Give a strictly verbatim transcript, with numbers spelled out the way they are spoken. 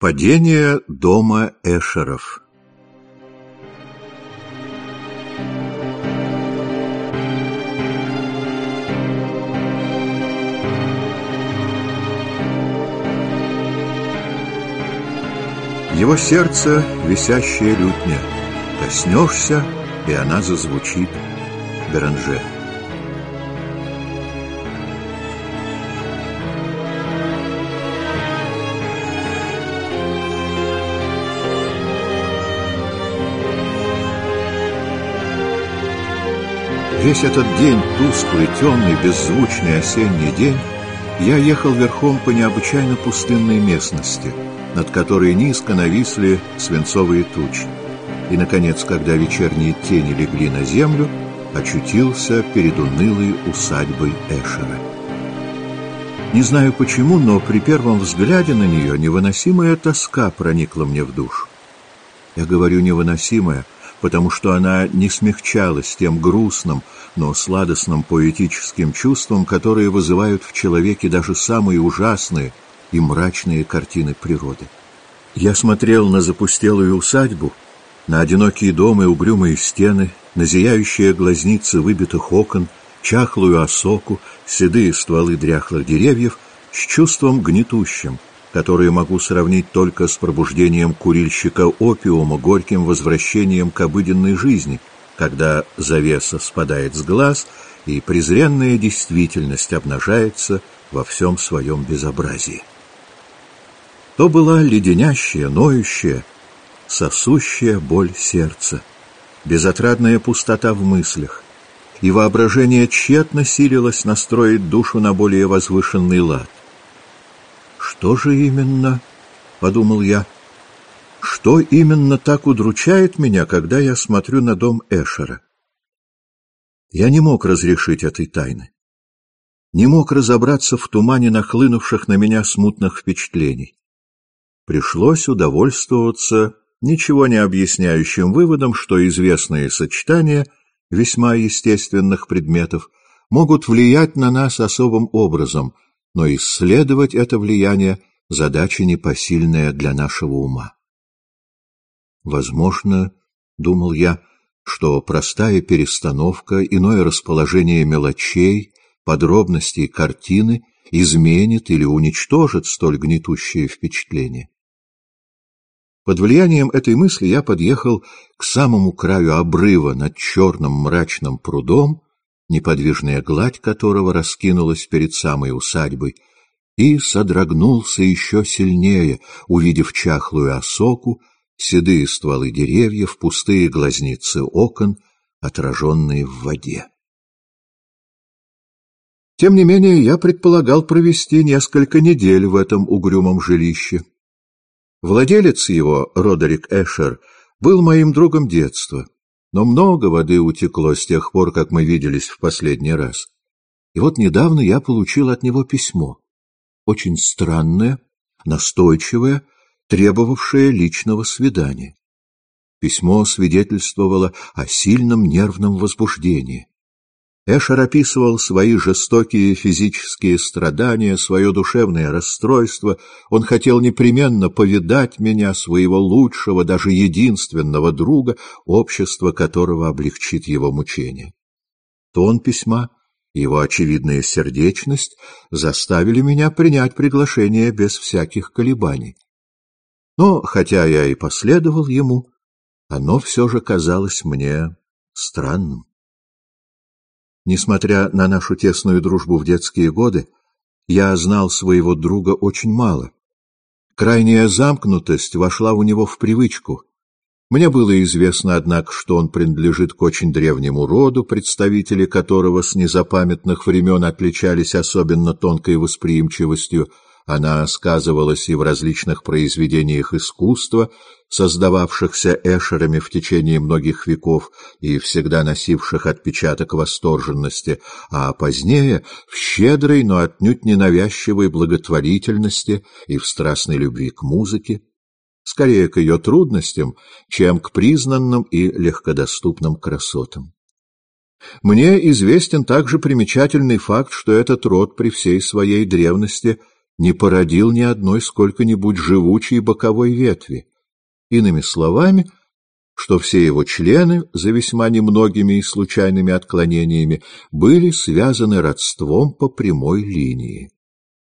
Падение дома Эшеров. Его сердце — висящая лютня. Коснешься, и она зазвучит. Беранже. Весь этот день, тусклый, темный, беззвучный осенний день, я ехал верхом по необычайно пустынной местности, над которой низко нависли свинцовые тучи. И, наконец, когда вечерние тени легли на землю, очутился перед унылой усадьбой Эшера. Не знаю почему, но при первом взгляде на нее невыносимая тоска проникла мне в душу. Я говорю «невыносимая», потому что она не смягчалась тем грустным, но сладостным поэтическим чувством, которые вызывают в человеке даже самые ужасные и мрачные картины природы. Я смотрел на запустелую усадьбу, на одинокие дома и угрюмые стены, на зияющие глазницы выбитых окон, чахлую осоку, седые стволы дряхлых деревьев с чувством гнетущим, которые могу сравнить только с пробуждением курильщика опиума, горьким возвращением к обыденной жизни, когда завеса спадает с глаз и презренная действительность обнажается во всем своем безобразии. То была леденящая, ноющая, сосущая боль сердца, безотрадная пустота в мыслях, и воображение тщетно силилось настроить душу на более возвышенный лад. «Что же именно, — подумал я, — что именно так удручает меня, когда я смотрю на дом Эшера?» Я не мог разрешить этой тайны, не мог разобраться в тумане нахлынувших на меня смутных впечатлений. Пришлось удовольствоваться ничего не объясняющим выводом, что известные сочетания весьма естественных предметов могут влиять на нас особым образом, но исследовать это влияние — задача непосильная для нашего ума. Возможно, — думал я, — что простая перестановка, иное расположение мелочей, подробностей картины изменит или уничтожит столь гнетущее впечатление. Под влиянием этой мысли я подъехал к самому краю обрыва над черным мрачным прудом, неподвижная гладь которого раскинулась перед самой усадьбой, и содрогнулся еще сильнее, увидев чахлую осоку, седые стволы деревьев, пустые глазницы окон, отраженные в воде. Тем не менее, я предполагал провести несколько недель в этом угрюмом жилище. Владелец его, Родерик Эшер, был моим другом детства, но много воды утекло с тех пор, как мы виделись в последний раз. И вот недавно я получил от него письмо, очень странное, настойчивое, требовавшее личного свидания. Письмо свидетельствовало о сильном нервном возбуждении. Эшер описывал свои жестокие физические страдания, свое душевное расстройство. Он хотел непременно повидать меня, своего лучшего, даже единственного друга, общество которого облегчит его мучения. Тон письма, его очевидная сердечность заставили меня принять приглашение без всяких колебаний. Но, хотя я и последовал ему, оно все же казалось мне странным. Несмотря на нашу тесную дружбу в детские годы, я знал своего друга очень мало. Крайняя замкнутость вошла у него в привычку. Мне было известно, однако, что он принадлежит к очень древнему роду, представители которого с незапамятных времен отличались особенно тонкой восприимчивостью. Она сказывалась и в различных произведениях искусства, создававшихся Эшерами в течение многих веков и всегда носивших отпечаток восторженности, а позднее в щедрой, но отнюдь не навязчивой благотворительности и в страстной любви к музыке, скорее к ее трудностям, чем к признанным и легкодоступным красотам. Мне известен также примечательный факт, что этот род при всей своей древности не породил ни одной сколько-нибудь живучей боковой ветви. Иными словами, что все его члены, за весьма немногими и случайными отклонениями, были связаны родством по прямой линии.